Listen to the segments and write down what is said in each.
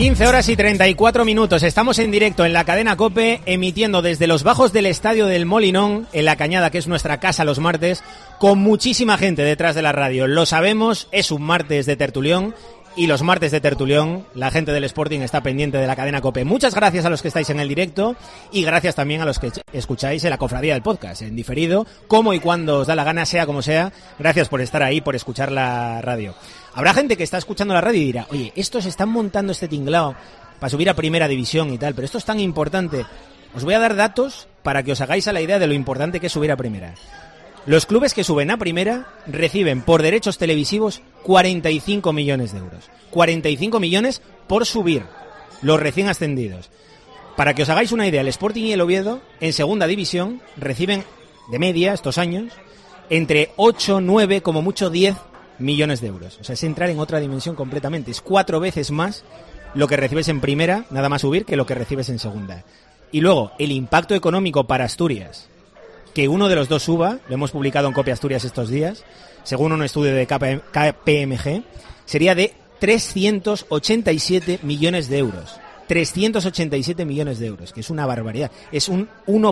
15 horas y 34 minutos. Estamos en directo en la cadena COPE, emitiendo desde los bajos del Estadio del Molinón, en La Cañada, que es nuestra casa los martes, con muchísima gente detrás de la radio. Lo sabemos, es un martes de tertulión. Y los martes de tertulión, la gente del Sporting está pendiente de la cadena COPE. Muchas gracias a los que estáis en el directo y gracias también a los que escucháis en la cofradía del podcast, en diferido, como y cuando os da la gana, sea como sea. Gracias por estar ahí, por escuchar la radio. Habrá gente que está escuchando la radio y dirá, oye, estos están montando este tinglao para subir a primera división y tal, pero esto es tan importante. Os voy a dar datos para que os hagáis a la idea de lo importante que es subir a primera. Los clubes que suben a primera reciben por derechos televisivos 45 millones de euros. 45 millones por subir, los recién ascendidos. Para que os hagáis una idea, el Sporting y el Oviedo en segunda división reciben de media estos años entre 8, 9, como mucho 10 millones de euros. O sea, es entrar en otra dimensión completamente. Es 4 veces más lo que recibes en primera, nada más subir, que lo que recibes en segunda. Y luego, el impacto económico para Asturias, que uno de los dos suba, lo hemos publicado en Copia Asturias estos días, según un estudio de KPMG, sería de 387 millones de euros. 387 millones de euros, que es una barbaridad. Es un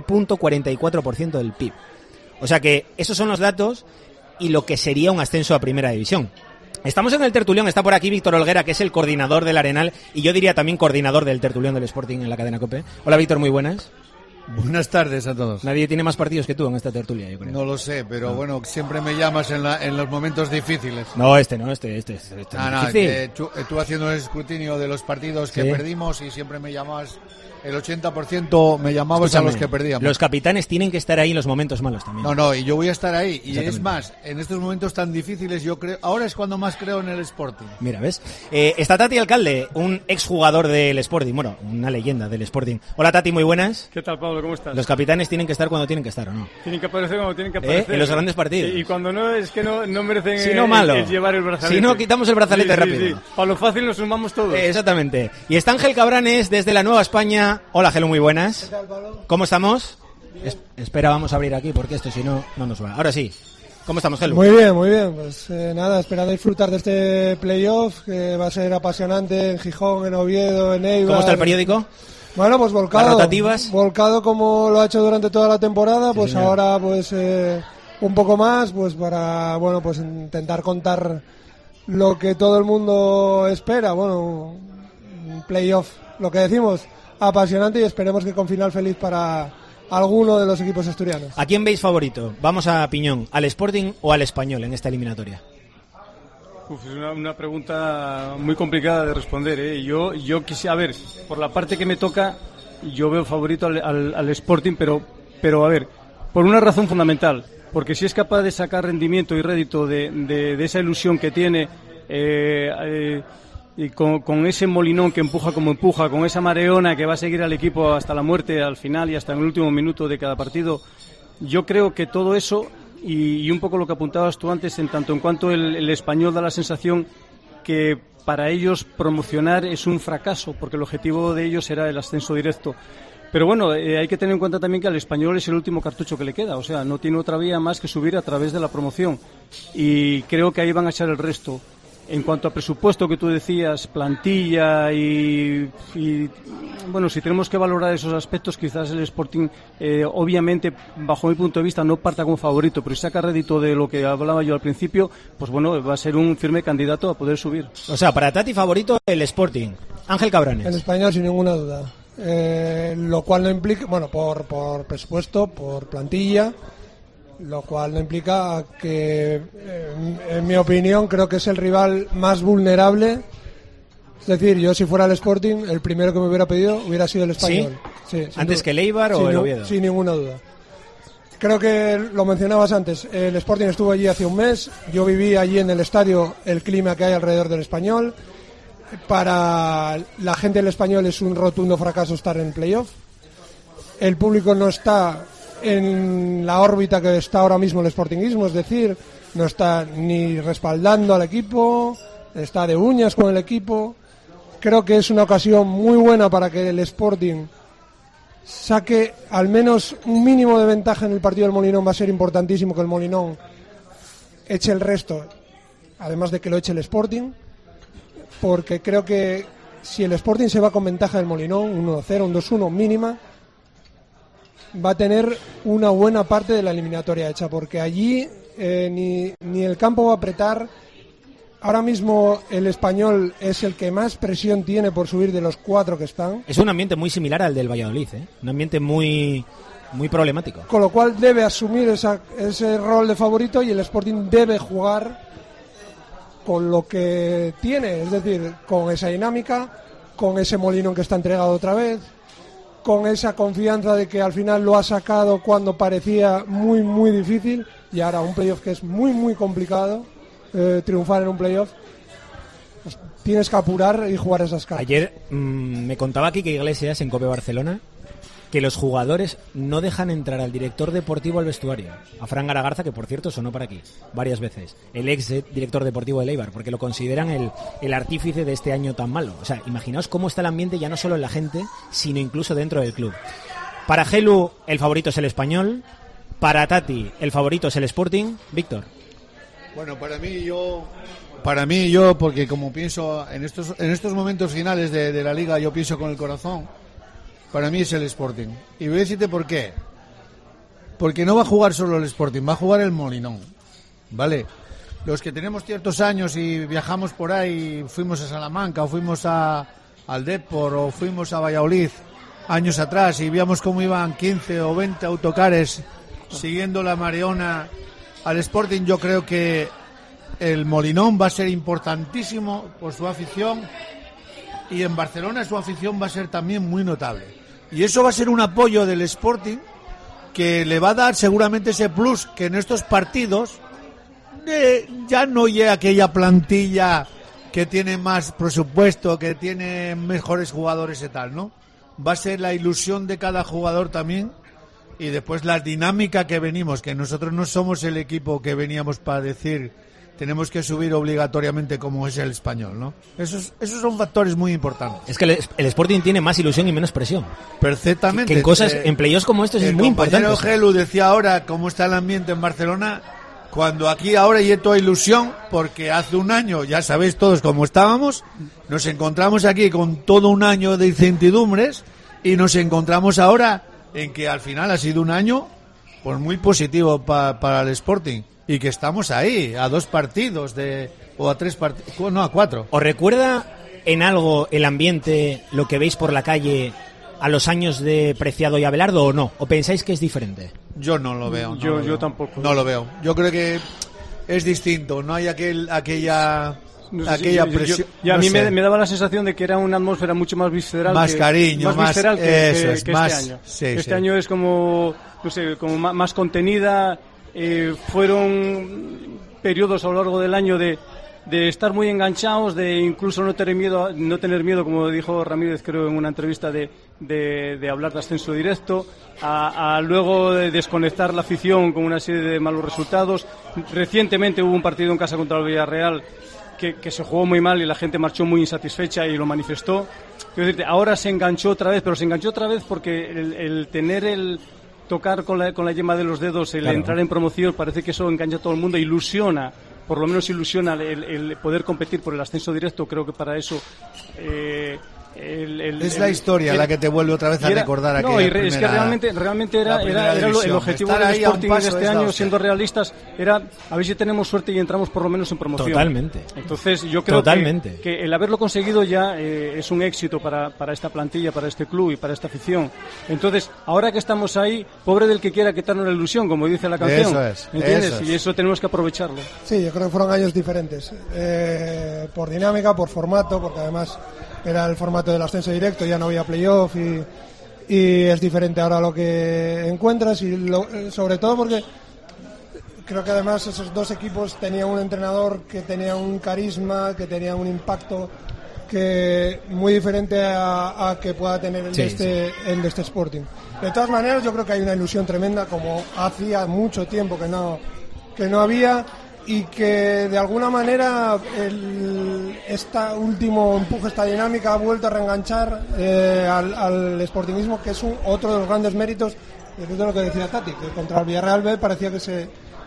1.44% del PIB. O sea que esos son los datos y lo que sería un ascenso a primera división. Estamos en el tertulión, está por aquí Víctor Olguera, que es el coordinador del Arenal, y yo diría también coordinador del tertulión del Sporting en la cadena COPE. Hola Víctor, muy buenas. Buenas tardes a todos. Nadie tiene más partidos que tú en esta tertulia, yo creo. No lo sé, pero bueno, siempre me llamas en los momentos difíciles. No, este es difícil. Tú haciendo el escrutinio de los partidos que perdimos y siempre me llamas, el 80% me llamabas. Escúchame, a los que perdíamos. Los capitanes tienen que estar ahí en los momentos malos también. No, y yo voy a estar ahí. Y es más, en estos momentos tan difíciles yo creo, ahora es cuando más creo en el Sporting. Mira, ¿ves? Está Tati Alcalde, un exjugador del Sporting, bueno, una leyenda del Sporting. Hola Tati, muy buenas. ¿Qué tal, Pablo? ¿Cómo estás? Los capitanes tienen que estar cuando tienen que estar, ¿o no? Tienen que aparecer cuando tienen que aparecer. En los grandes partidos. Y cuando no, es que no merecen si no, malo. El llevar el brazalete. Si no, quitamos el brazalete rápido. Sí. Para lo fácil nos sumamos todos. Exactamente. Y está Ángel Cabranes desde la Nueva España. Hola, Gelo, muy buenas. ¿Qué tal, Pablo? ¿Cómo estamos? Espera, vamos a abrir aquí porque esto si no, no nos va. Ahora sí. ¿Cómo estamos, Gelo? Muy bien. Pues nada, espera disfrutar de este playoff que va a ser apasionante en Gijón, en Oviedo, en Eibar. ¿Cómo está el periódico? Bueno, pues volcado. ¿Las rotativas? Volcado como lo ha hecho durante toda la temporada, pues señor. Ahora pues un poco más, pues para, bueno, pues intentar contar lo que todo el mundo espera. Bueno, un playoff, lo que decimos, apasionante y esperemos que con final feliz para alguno de los equipos asturianos. ¿A quién veis favorito? Vamos a Piñón, ¿al Sporting o al Español en esta eliminatoria? Es una pregunta muy complicada de responder, ¿eh? Yo quisiera, a ver, por la parte que me toca, yo veo favorito al Sporting, pero a ver, por una razón fundamental, porque si es capaz de sacar rendimiento y rédito de esa ilusión que tiene, y con ese molinón que empuja como empuja, con esa mareona que va a seguir al equipo hasta la muerte, al final y hasta en el último minuto de cada partido, yo creo que todo eso, y un poco lo que apuntabas tú antes, en tanto en cuanto el Español da la sensación que para ellos promocionar es un fracaso, porque el objetivo de ellos era el ascenso directo. Pero bueno, hay que tener en cuenta también que al Español es el último cartucho que le queda, o sea, no tiene otra vía más que subir a través de la promoción, y creo que ahí van a echar el resto. En cuanto a presupuesto que tú decías, plantilla y bueno, si tenemos que valorar esos aspectos, quizás el Sporting, obviamente, bajo mi punto de vista, no parta como favorito, pero si saca rédito de lo que hablaba yo al principio, pues bueno, va a ser un firme candidato a poder subir. O sea, para Tati favorito el Sporting. Ángel Cabranes. El Español, sin ninguna duda. Lo cual no implica, bueno, por presupuesto, por plantilla, lo cual no implica que, en mi opinión, creo que es el rival más vulnerable. Es decir, yo si fuera el Sporting, el primero que me hubiera pedido hubiera sido el Español. ¿Sí? ¿Antes que el Eibar o el Oviedo? Sin ninguna duda. Creo que lo mencionabas antes, el Sporting estuvo allí hace un mes, yo viví allí en el estadio, el clima que hay alrededor del Español. Para la gente del Español es un rotundo fracaso estar en playoff. El público no está en la órbita que está ahora mismo el sportinguismo, es decir, no está ni respaldando al equipo, está de uñas con el equipo. Creo que es una ocasión muy buena para que el Sporting saque al menos un mínimo de ventaja en el partido del Molinón. Va a ser importantísimo que el Molinón eche el resto, además de que lo eche el Sporting, porque creo que si el Sporting se va con ventaja del Molinón, 1-0, un 2-1 mínima, va a tener una buena parte de la eliminatoria hecha, porque allí ni el campo va a apretar. Ahora mismo el Español es el que más presión tiene por subir de los 4 que están. Es un ambiente muy similar al del Valladolid, un ambiente muy problemático. Con lo cual debe asumir ese rol de favorito y el Sporting debe jugar con lo que tiene, es decir, con esa dinámica, con ese Molinón que está entregado otra vez, con esa confianza de que al final lo ha sacado cuando parecía muy, muy difícil, y ahora un playoff que es muy, muy complicado. Triunfar en un playoff, pues tienes que apurar y jugar esas cartas. Ayer me contaba Quique Iglesias en COPE Barcelona que los jugadores no dejan entrar al director deportivo al vestuario, a Fran Garagarza, que por cierto sonó por aquí varias veces, el ex director deportivo de Eibar, porque lo consideran el artífice de este año tan malo. O sea, imaginaos cómo está el ambiente ya no solo en la gente, sino incluso dentro del club. Para Gelu el favorito es el Español, para Tati el favorito es el Sporting. Víctor. Bueno, para mí yo, porque como pienso en estos momentos finales de la Liga, yo pienso con el corazón. Para mí es el Sporting. Y voy a decirte por qué. Porque no va a jugar solo el Sporting, va a jugar el Molinón, ¿vale? Los que tenemos ciertos años y viajamos por ahí, fuimos a Salamanca, o fuimos al Depor, o fuimos a Valladolid años atrás, y veíamos cómo iban 15 o 20 autocares siguiendo la mareona al Sporting. Yo creo que el Molinón va a ser importantísimo por su afición, y en Barcelona su afición va a ser también muy notable, y eso va a ser un apoyo del Sporting que le va a dar seguramente ese plus que en estos partidos ya no llega aquella plantilla que tiene más presupuesto, que tiene mejores jugadores y tal, ¿no? Va a ser la ilusión de cada jugador también. Y después la dinámica que venimos, que nosotros no somos el equipo que veníamos para decir tenemos que subir obligatoriamente como es el Español, ¿no? Esos son factores muy importantes. Es que el Sporting tiene más ilusión y menos presión. Perfectamente. Que en cosas, en playoffs como estos es muy importante. El compañero Gelu decía ahora cómo está el ambiente en Barcelona, cuando aquí ahora hay toda ilusión, porque hace un año, ya sabéis todos cómo estábamos, nos encontramos aquí con todo un año de incertidumbres, y nos encontramos ahora en que al final ha sido un año pues muy positivo para el Sporting, y que estamos ahí a 2 partidos o a 3 partidos, no, a 4. ¿Os recuerda en algo el ambiente, lo que veis por la calle, a los años de Preciado y Abelardo, o no? ¿O pensáis que es diferente? Yo no lo veo. Yo tampoco. No lo veo. Yo creo que es distinto. No hay aquella presión. A mí me daba la sensación de que era una atmósfera mucho más visceral, más cariño, más visceral que este más, año. Sí, este año es como, no sé, como más contenida. Fueron periodos a lo largo del año de estar muy enganchados, de incluso no tener miedo, como dijo Ramírez, creo, en una entrevista, de hablar de ascenso directo, a luego de desconectar la afición con una serie de malos resultados. Recientemente hubo un partido en casa contra el Villarreal que se jugó muy mal y la gente marchó muy insatisfecha y lo manifestó. Quiero decirte, ahora se enganchó otra vez, pero se enganchó otra vez porque el tener el tocar con la yema de los dedos, el entrar en promoción, parece que eso engancha a todo el mundo, ilusiona, por lo menos ilusiona el poder competir por el ascenso directo. Creo que para eso es la historia la que te vuelve otra vez a recordar aquella primera. Es que realmente era el objetivo del Sporting de este año, siendo realistas, era a ver si tenemos suerte y entramos por lo menos en promoción. Totalmente. Entonces yo creo que el haberlo conseguido ya es un éxito para esta plantilla, para este club y para esta afición. Entonces, ahora que estamos ahí, pobre del que quiera quitarnos la ilusión, como dice la canción. Eso es. ¿Entiendes? Eso es. Y eso tenemos que aprovecharlo. Sí, yo creo que fueron años diferentes. Por dinámica, por formato, porque además era el formato del ascenso directo, ya no había playoff, y es diferente ahora lo que encuentras, y sobre todo porque creo que además esos dos equipos tenían un entrenador que tenía un carisma, que tenía un impacto que muy diferente a que pueda tener el de este Sporting. De todas maneras, yo creo que hay una ilusión tremenda, como hacía mucho tiempo que no había, y que de alguna manera este último empuje, esta dinámica, ha vuelto a reenganchar al sportingismo, que es otro de los grandes méritos de lo que decía Tati, que contra el Villarreal B parecía que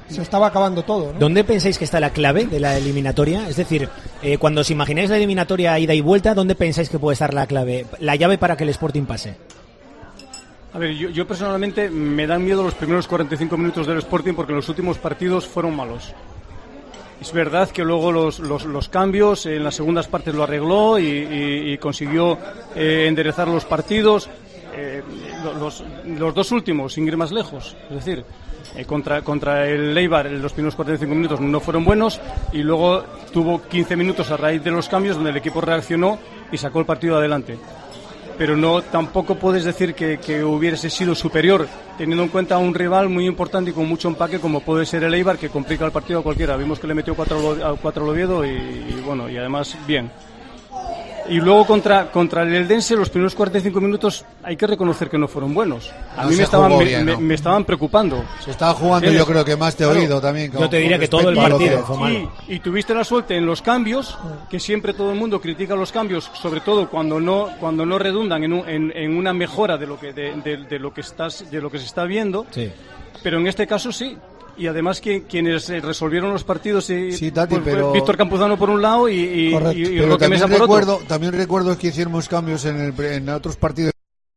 se estaba acabando todo, ¿no? ¿Dónde pensáis que está la clave de la eliminatoria? Es decir, cuando os imagináis la eliminatoria ida y vuelta, ¿dónde pensáis que puede estar la clave, la llave para que el Sporting pase? A ver, yo personalmente me dan miedo los primeros 45 minutos del Sporting porque los últimos partidos fueron malos. Es verdad que luego los cambios en las segundas partes lo arregló y consiguió enderezar los partidos. Los dos últimos, sin ir más lejos, es decir, contra el Eibar los primeros 45 minutos no fueron buenos y luego tuvo 15 minutos a raíz de los cambios donde el equipo reaccionó y sacó el partido adelante. Pero no, tampoco puedes decir que hubiese sido superior, teniendo en cuenta a un rival muy importante y con mucho empaque como puede ser el Eibar, que complica el partido a cualquiera. Vimos que le metió 4 al Oviedo y bueno, y además bien. Y luego contra el Eldense los primeros 45 minutos hay que reconocer que no fueron buenos. A mí me estaban preocupando. Se estaba jugando, yo creo que más te he oído también. Yo te diría que todo el partido fue malo. Y tuviste la suerte en los cambios, que siempre todo el mundo critica los cambios, sobre todo cuando no redundan en una mejora de lo que se está viendo. Sí. Pero en este caso sí. Y además quienes resolvieron los partidos sí, Tati, pero... Víctor Campuzano por un lado y Roque Mesa por otro. También recuerdo que hicimos cambios en otros partidos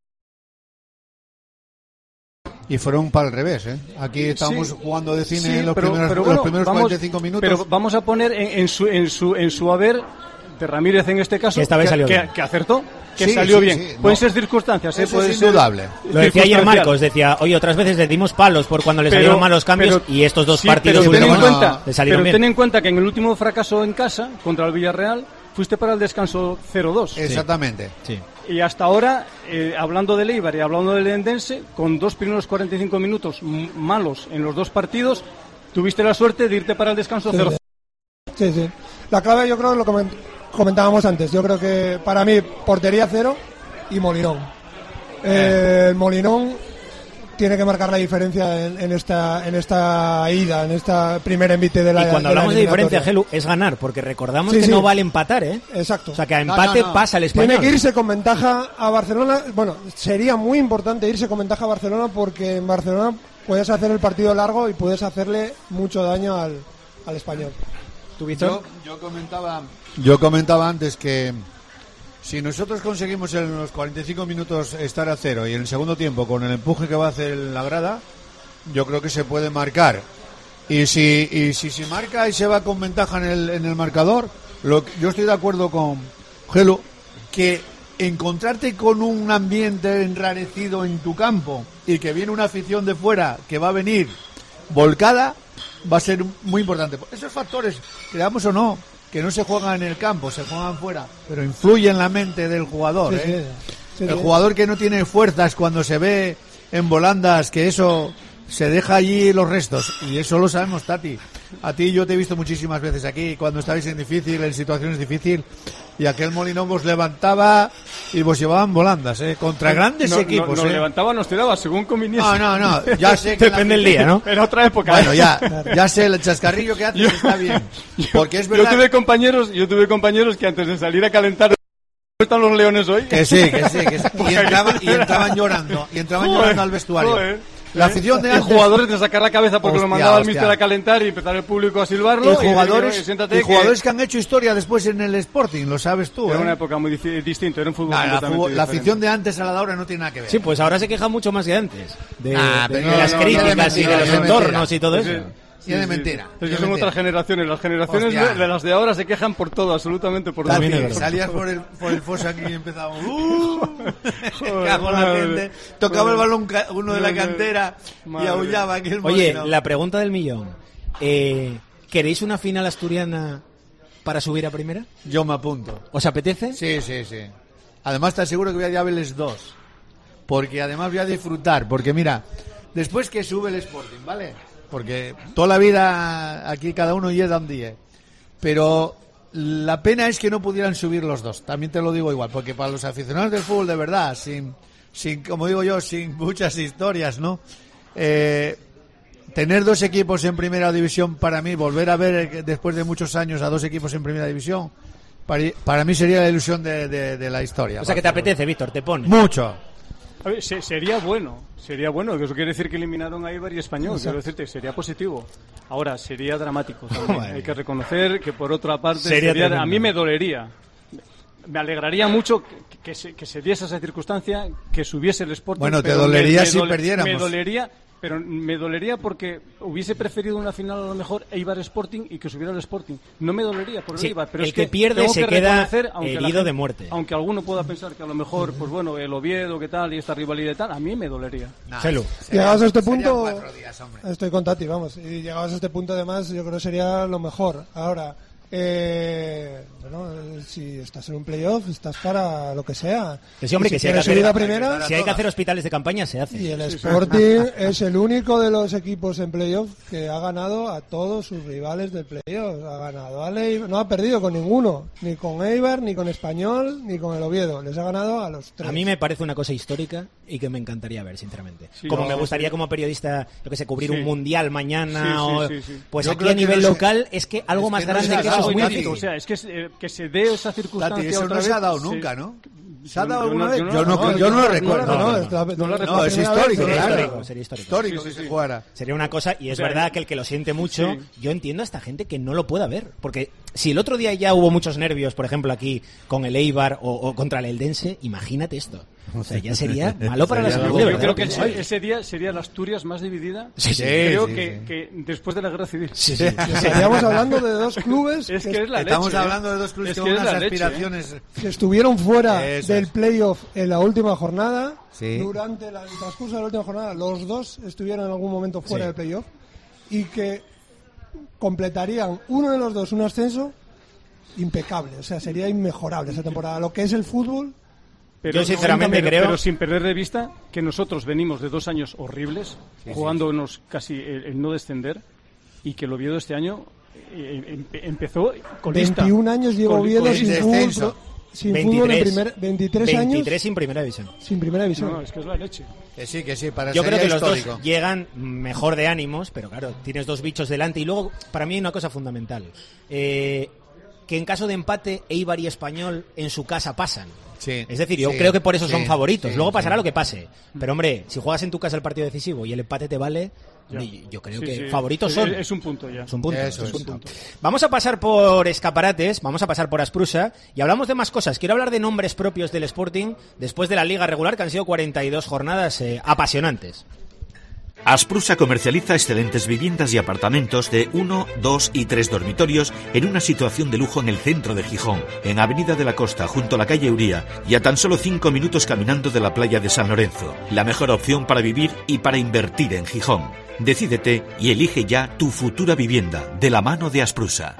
y fueron para el revés, ¿eh? Aquí estábamos jugando de cine en los primeros 45 minutos. Pero vamos a poner en su haber de Ramírez en este caso, esta vez que acertó. Que salió bien. Sí, pueden ser circunstancias, eso puede es indudable. Lo decía ayer Marcos, decía, oye, otras veces le dimos palos por cuando le salieron malos cambios y estos dos partidos últimos le salieron bien. Pero ten en cuenta que en el último fracaso en casa contra el Villarreal fuiste para el descanso 0-2. Exactamente. Sí. Y hasta ahora, hablando del Eibar y hablando del Eldense, con 2 primeros 45 minutos malos en los 2 partidos, tuviste la suerte de irte para el descanso 0-0. Sí. La clave yo creo es lo que comentábamos antes. Yo creo que para mí portería 0 y Molinón. El Molinón tiene que marcar la diferencia en esta ida, en esta primer envite de la. Y cuando hablamos de diferencia, Gelu, es ganar, porque recordamos que no vale empatar, ¿eh? Exacto. O sea, que a empate pasa el Español. Tiene que irse con ventaja a Barcelona. Bueno, sería muy importante irse con ventaja a Barcelona porque en Barcelona puedes hacer el partido largo y puedes hacerle mucho daño al Español. ¿Tú, Víctor? Yo comentaba antes que si nosotros conseguimos en los 45 minutos estar a 0 y en el segundo tiempo con el empuje que va a hacer la grada, yo creo que se puede marcar. Y si se marca y se va con ventaja en el marcador, yo estoy de acuerdo con Gelo, que encontrarte con un ambiente enrarecido en tu campo y que viene una afición de fuera que va a venir volcada, va a ser muy importante. Esos factores, creamos o no, que no se juegan en el campo, se juegan fuera, pero influye en la mente del jugador. El jugador que no tiene fuerzas cuando se ve en volandas, que eso se deja allí los restos, y eso lo sabemos, Tati. A ti yo te he visto muchísimas veces aquí cuando estabais en situaciones difíciles, y aquel Molinón vos levantaba y vos llevaban volandas, contra grandes equipos. Nos levantaba, nos tiraba según conviniese. No, ya sé que depende del día, ¿no? Era otra época. Bueno, ya sé, el chascarrillo que haces está bien, porque es verdad. Yo tuve compañeros que antes de salir a calentar, están los leones hoy. Que sí. Y entraban llorando al vestuario. Joder. La afición de antes, jugadores de sacar la cabeza porque lo mandaba el míster a calentar y empezar el público a silbarlo. Y jugadores que han hecho historia después en el Sporting, lo sabes tú. Era una época muy distinta, era un fútbol completamente diferente. La afición de antes a la de ahora no tiene nada que ver. Sí, pues ahora se queja mucho más que antes. De las críticas y de los entornos y todo eso. Tiene mentira. Es que son otras generaciones. Las generaciones de las de ahora se quejan por todo, absolutamente por todo. Salías por el foso aquí y empezábamos. Cago en la gente. Tocaba el balón uno de la cantera y aullaba aquel Molino. Oye, la pregunta del millón. ¿Queréis una final asturiana para subir a primera? Yo me apunto. ¿Os apetece? Sí. Además, te aseguro que voy a ir a verles 2. Porque además voy a disfrutar. Porque mira, después que sube el Sporting, ¿vale? Porque toda la vida aquí cada uno llega un día. Pero la pena es que no pudieran subir los dos. También te lo digo igual. Porque para los aficionados del fútbol, de verdad, sin como digo yo, sin muchas historias, ¿no? Tener 2 equipos en primera división, para mí, volver a ver después de muchos años a 2 equipos en primera división, para mí sería la ilusión de la historia. O sea, que te apetece, Víctor, te pone. Mucho. A ver, sería bueno, que eso quiere decir que eliminaron a Eibar y Español, quiero decirte, sería positivo. Ahora, sería dramático también. Hay que reconocer que por otra parte a mí me dolería. Me alegraría mucho que se diese esa circunstancia, que subiese el Sporting. Bueno, te dolería si perdiéramos. Me dolería porque hubiese preferido una final a lo mejor Eibar Sporting y que subiera el Sporting. No me dolería por el Eibar, pero el es que pierde se queda herido de gente, muerte. Aunque alguno pueda pensar que a lo mejor, pues bueno, el Oviedo, qué tal, y esta rivalidad y tal, a mí me dolería. Llegados a este punto, estoy con Tati, vamos, y llegados a este punto además, yo creo que sería lo mejor. Ahora, bueno, si estás en un playoff, estás para lo que sea. Que sí, hombre, que si hay que hacer hospitales de campaña, se hace. Y el Sporting es el único de los equipos en playoff que ha ganado a todos sus rivales del playoff. Ha ganado a Eibar, no ha perdido con ninguno, ni con Eibar, ni con Español, ni con el Oviedo. Les ha ganado a los tres. A mí me parece una cosa histórica y que me encantaría ver, sinceramente. Me gustaría como periodista, yo que sé, cubrir un mundial mañana pues yo aquí a nivel local es que algo más grande que eso es muy difícil. O sea, es que se dé esa circunstancia. Tati, eso otra no vez, se ha dado nunca, ¿no? ¿Se ha dado alguna vez? Yo no lo recuerdo. No, es histórico, claro. Sería histórico que se jugara. Sería una cosa, y es verdad que el que lo siente mucho, yo entiendo a esta gente que no lo pueda ver. Porque si el otro día ya hubo muchos nervios, por ejemplo, aquí con el Eibar o contra el Eldense, imagínate esto. O sea, ya sería malo para la salud. Yo creo que ese día sería la Asturias más dividida. Creo que después de la guerra civil. Estaríamos hablando de dos clubes. Estamos hablando de dos clubes con unas aspiraciones que estuvieron fuera del playoff en la última jornada. Durante el transcurso de la última jornada, los dos estuvieron en algún momento fuera del playoff y que completarían uno de los dos un ascenso impecable. O sea, sería inmejorable esa temporada. Lo que es el fútbol. Yo sinceramente creo... Pero sin perder de vista que nosotros venimos de 2 años horribles, jugándonos casi el no descender, y que el Oviedo este año empezó colista. 21 años lleva Oviedo sin fútbol en 23 años. 23 sin primera división. Sin primera división. No, es que es la leche. Que sí, para yo creo que histórico. Los dos llegan mejor de ánimos, pero claro, tienes dos bichos delante. Y luego, para mí hay una cosa fundamental. Que en caso de empate, Eibar y Español en su casa pasan. Es decir, yo creo que por eso son favoritos. Luego pasará lo que pase. Pero hombre, si juegas en tu casa el partido decisivo y el empate te vale, yo creo que favoritos son. Es un punto ya. Es un punto. Vamos a pasar por escaparates, vamos a pasar por Asprusa y hablamos de más cosas. Quiero hablar de nombres propios del Sporting después de la liga regular, que han sido 42 jornadas apasionantes. Asprusa comercializa excelentes viviendas y apartamentos de 1, 2 y 3 dormitorios en una situación de lujo en el centro de Gijón, en Avenida de la Costa, junto a la calle Uría, y a tan solo 5 minutos caminando de la playa de San Lorenzo. La mejor opción para vivir y para invertir en Gijón. Decídete y elige ya tu futura vivienda, de la mano de Asprusa.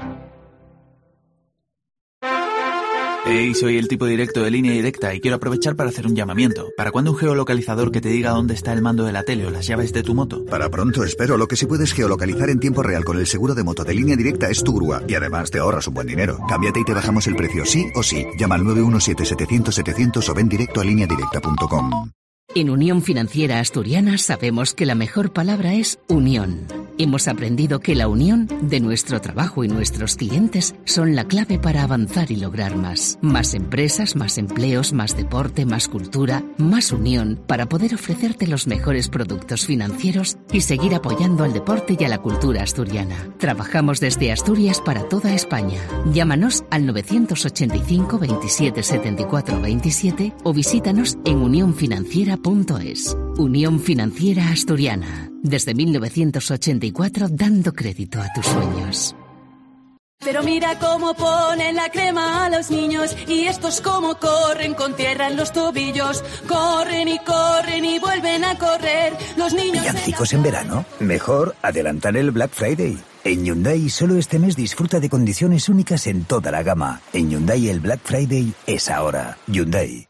Hey, soy el tipo directo de Línea Directa y quiero aprovechar para hacer un llamamiento. ¿Para cuándo un geolocalizador que te diga dónde está el mando de la tele o las llaves de tu moto? Para pronto, espero. Lo que sí puedes geolocalizar en tiempo real con el seguro de moto de Línea Directa es tu grúa. Y además te ahorras un buen dinero. Cámbiate y te bajamos el precio sí o sí. Llama al 917-700-700 o ven directo a lineadirecta.com. En Unión Financiera Asturiana sabemos que la mejor palabra es unión. Hemos aprendido que la unión de nuestro trabajo y nuestros clientes son la clave para avanzar y lograr más. Más empresas, más empleos, más deporte, más cultura, más unión para poder ofrecerte los mejores productos financieros y seguir apoyando al deporte y a la cultura asturiana. Trabajamos desde Asturias para toda España. Llámanos al 985 27 74 27 o visítanos en unionfinanciera.es. Unión Financiera Asturiana. Desde 1984 dando crédito a tus sueños. Pero mira cómo ponen la crema a los niños y estos cómo corren con tierra en los tobillos. Corren y vuelven a correr. Los niños... ¿Villancicos en verano? Mejor adelantar el Black Friday. En Hyundai solo este mes disfruta de condiciones únicas en toda la gama. En Hyundai el Black Friday es ahora. Hyundai.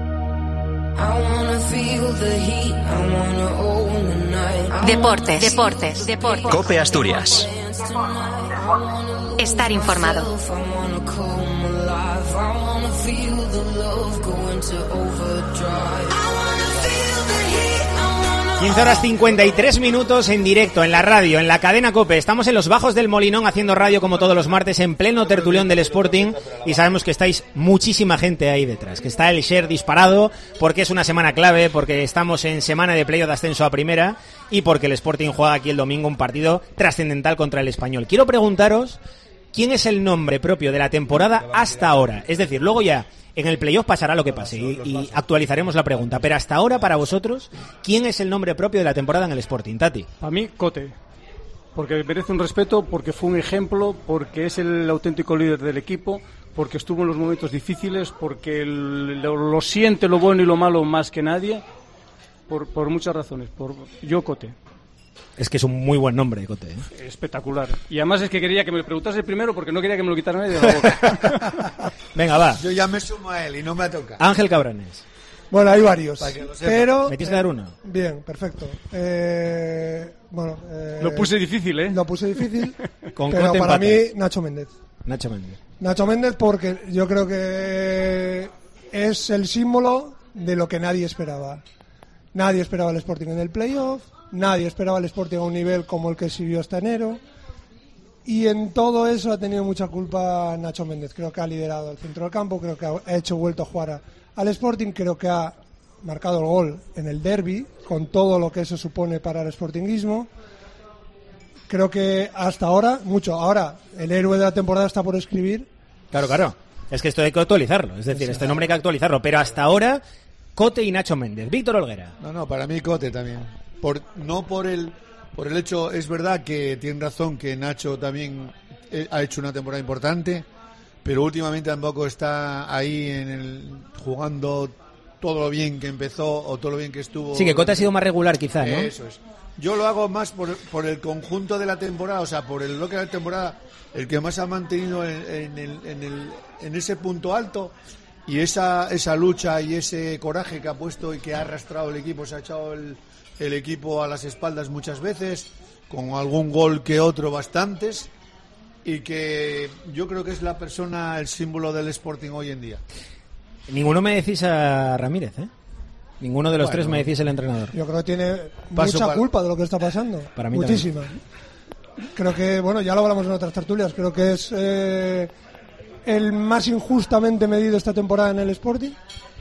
Deportes. COPE Asturias. Estar informado. 15 horas 53 minutos en directo, en la radio, en la cadena COPE. Estamos en los bajos del Molinón haciendo radio como todos los martes en pleno tertulión del Sporting y sabemos que estáis muchísima gente ahí detrás, que está el share disparado porque es una semana clave, porque estamos en semana de playoff de ascenso a primera y porque el Sporting juega aquí el domingo un partido trascendental contra el Español. Quiero preguntaros quién es el nombre propio de la temporada hasta ahora, es decir, luego ya en el playoff pasará lo que pase y actualizaremos la pregunta. Pero hasta ahora, para vosotros, ¿quién es el nombre propio de la temporada en el Sporting, Tati? A mí, Cote. Porque merece un respeto, porque fue un ejemplo, porque es el auténtico líder del equipo, porque estuvo en los momentos difíciles, porque lo siente lo bueno y lo malo más que nadie, por muchas razones. Yo, Cote. Es que es un muy buen nombre, Cote, ¿eh? Espectacular. Y además es que quería que me preguntase primero porque no quería que me lo quitara nadie de la boca. Venga, va. Yo ya me sumo a él y no me toca. Ángel Cabranes. Bueno, hay varios. Pero ¿me tienes que dar uno? Bien, perfecto. Lo puse difícil, ¿eh? Lo puse difícil. Con pero Cote para empatas. mí, Nacho Méndez. Nacho Méndez porque yo creo que es el símbolo de lo que nadie esperaba. Nadie esperaba el Sporting en el playoff. Nadie esperaba el Sporting a un nivel como el que exhibió hasta enero. Y en todo eso ha tenido mucha culpa Nacho Méndez. Creo que ha liderado el centro del campo, creo que ha vuelto a jugar al Sporting, creo que ha marcado el gol en el derbi, con todo lo que eso supone para el sportinguismo. Creo que hasta ahora, mucho. Ahora, el héroe de la temporada está por escribir. Claro. Es que esto hay que actualizarlo. Es decir, este nombre hay que actualizarlo. Pero hasta ahora, Cote y Nacho Méndez. Víctor Olguera. No, para mí Cote también. No por el hecho, es verdad que tiene razón que Nacho también ha hecho una temporada importante, pero últimamente tampoco está ahí jugando todo lo bien que empezó o todo lo bien que estuvo. Sí, que Cote ha sido más regular quizá, ¿no? Eso es. Yo lo hago más por el conjunto de la temporada, o sea, por el bloque de la temporada, el que más ha mantenido en ese punto alto. Y esa lucha y ese coraje que ha puesto y que ha arrastrado el equipo, se ha echado el equipo a las espaldas muchas veces, con algún gol que otro bastantes, y que yo creo que es la persona, el símbolo del Sporting hoy en día. Ninguno me decís a Ramírez, ¿eh? Ninguno de los tres me decís el entrenador. Yo creo que tiene mucha culpa de lo que está pasando. Para mí muchísima. También. Creo que, ya lo hablamos en otras tertulias, creo que es el más injustamente medido esta temporada en el Sporting.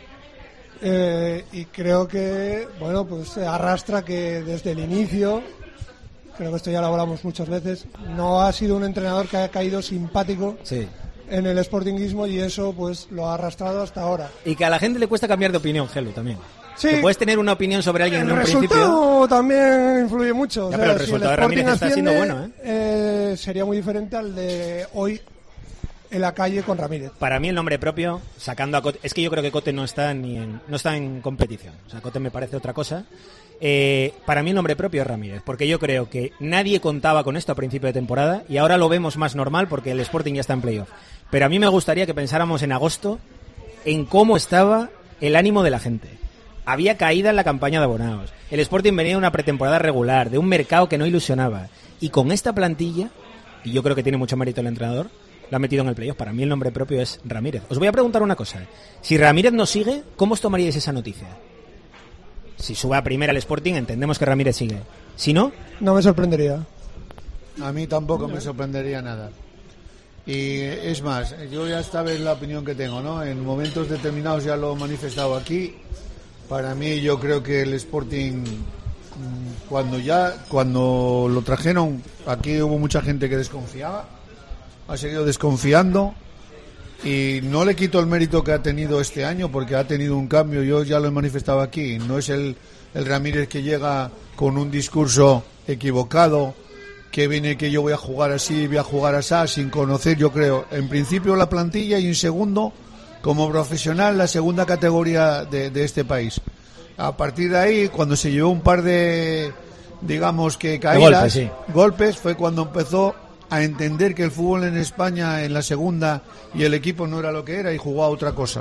Y creo que arrastra que desde el inicio, creo que esto ya lo hablamos muchas veces, no ha sido un entrenador que haya caído simpático en el sportinguismo, y eso pues lo ha arrastrado hasta ahora. Y que a la gente le cuesta cambiar de opinión, Gelu, también. Sí. Que puedes tener una opinión sobre alguien en un principio. El resultado también influye mucho. Pero el resultado de Ramírez está siendo bueno, sería muy diferente al de hoy en la calle con Ramírez. Para mí el nombre propio, sacando a Cote, es que yo creo que Cote no está en competición. O sea, Cote me parece otra cosa. Para mí el nombre propio es Ramírez, porque yo creo que nadie contaba con esto a principio de temporada y ahora lo vemos más normal porque el Sporting ya está en playoff. Pero a mí me gustaría que pensáramos en agosto en cómo estaba el ánimo de la gente. Había caída en la campaña de abonados. El Sporting venía de una pretemporada regular, de un mercado que no ilusionaba. Y con esta plantilla, y yo creo que tiene mucho mérito el entrenador, lo ha metido en el playoff. Para mí el nombre propio es Ramírez. Os voy a preguntar una cosa. Si Ramírez no sigue, ¿cómo os tomaríais esa noticia? Si sube a primera el Sporting, entendemos que Ramírez sigue. Si no... No me sorprendería. A mí tampoco me sorprendería nada. Y es más, yo ya sabes la opinión que tengo, ¿no? En momentos determinados ya lo he manifestado aquí. Para mí yo creo que el Sporting, cuando lo trajeron, aquí hubo mucha gente que desconfiaba. Ha seguido desconfiando y no le quito el mérito que ha tenido este año porque ha tenido un cambio, yo ya lo he manifestado aquí, no es el Ramírez que llega con un discurso equivocado, que viene que yo voy a jugar así, voy a jugar así, sin conocer, yo creo, en principio la plantilla y en segundo, como profesional, la segunda categoría de este país. A partir de ahí, cuando se llevó un par de, digamos que caídas, golpes, fue cuando empezó a entender que el fútbol en España en la segunda y el equipo no era lo que era y jugó a otra cosa.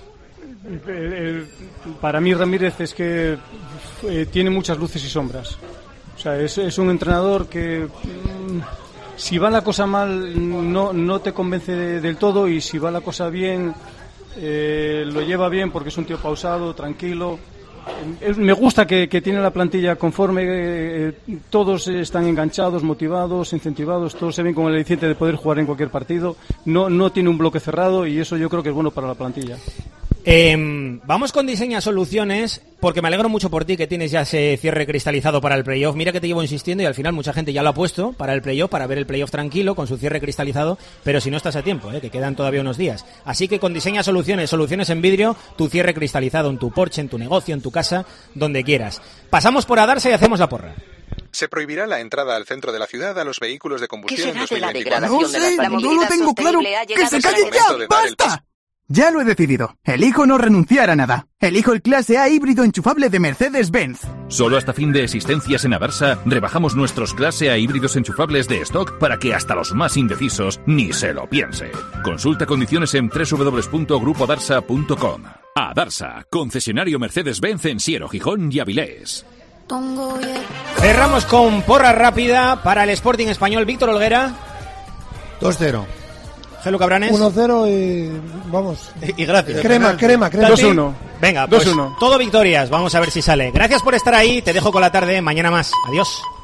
Para mí Ramírez es que tiene muchas luces y sombras. O sea, es un entrenador que si va la cosa mal no te convence del todo, y si va la cosa bien lo lleva bien porque es un tío pausado, tranquilo, Me gusta que tiene la plantilla conforme, todos están enganchados, motivados, incentivados, todos se ven con el aliciente de poder jugar en cualquier partido, no tiene un bloque cerrado y eso yo creo que es bueno para la plantilla. Vamos con Diseña Soluciones, porque me alegro mucho por ti que tienes ya ese cierre cristalizado para el playoff. Mira que te llevo insistiendo y al final mucha gente ya lo ha puesto para el playoff, para ver el playoff tranquilo, con su cierre cristalizado, pero si no estás a tiempo, que quedan todavía unos días. Así que con Diseña Soluciones, soluciones en vidrio, tu cierre cristalizado en tu Porsche, en tu negocio, en tu casa, donde quieras. Pasamos por Adarsa y hacemos la porra. Se prohibirá la entrada al centro de la ciudad a los vehículos de combustión en 2024. No sé, no lo tengo claro. ¡Que se calle ya! ¡Basta! Ya lo he decidido. Elijo no renunciar a nada. Elijo el clase A híbrido enchufable de Mercedes-Benz. Solo hasta fin de existencias en Adarsa rebajamos nuestros clase A híbridos enchufables de stock para que hasta los más indecisos ni se lo piense. Consulta condiciones en www.grupodarsa.com. Adarsa, concesionario Mercedes-Benz en Siero, Gijón y Avilés. Cerramos con porra rápida para el Sporting español. Víctor Olguera. 2-0. Gelo Cabranes. 1-0 y vamos. Y gracias. Crema. 2-1. Venga, 2-1. Todo victorias. Vamos a ver si sale. Gracias por estar ahí. Te dejo con la tarde. Mañana más. Adiós.